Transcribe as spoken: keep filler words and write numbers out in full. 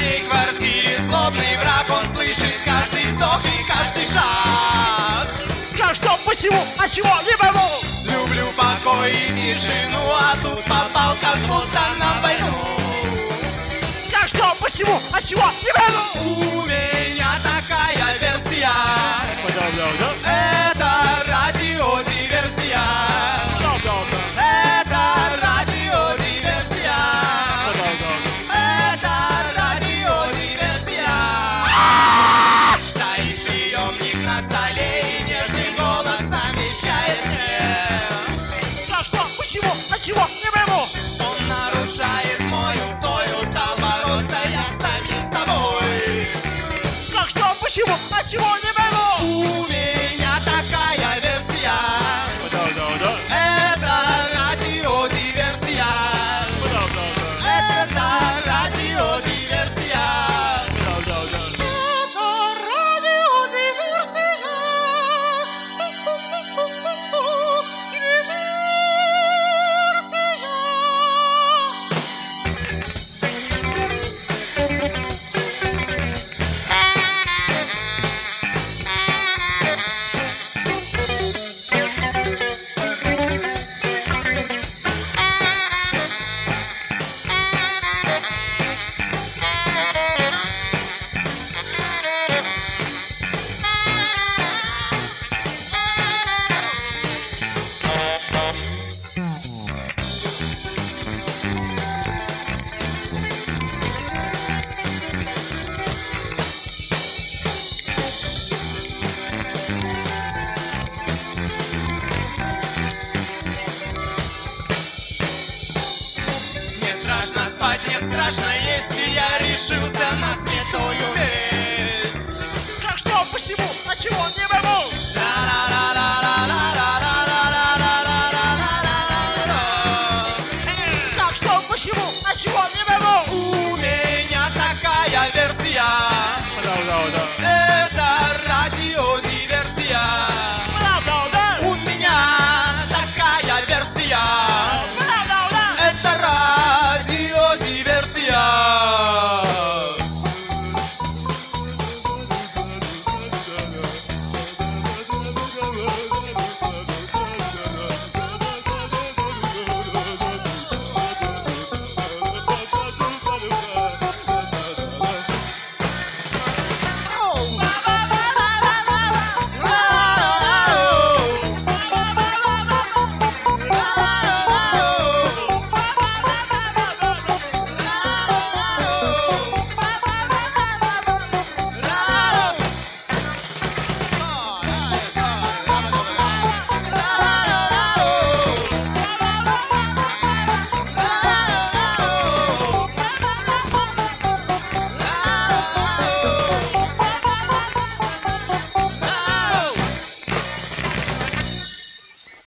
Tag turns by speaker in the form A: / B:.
A: моей квартире злобный враг, он слышит каждый вздох и каждый шаг.
B: Как, что, почему, от чего, не пойму.
A: Люблю покой и тишину, а тут попал как будто на войну.
B: Как, что, почему, от чего, не пойму.
A: У меня такая версия. Это радиодиверсия. Это радиодиверсия. Это радиодиверсия. Стоит приемник на столе и нежный голос замещает мне.
B: Как, что, почему, от чего, не пойму.
A: Он нарушает мой устой, устал бороться я с самим собой.
B: Как, что, почему, от чего, не пойму.
A: У меня такая версия. Это радиодиверсия. Это радиодиверсия. Это Мне страшно есть, и я решился на святую месть.
B: Как, что, почему, от чего, не пойму.
A: Ла-ла-ла-ла-ла.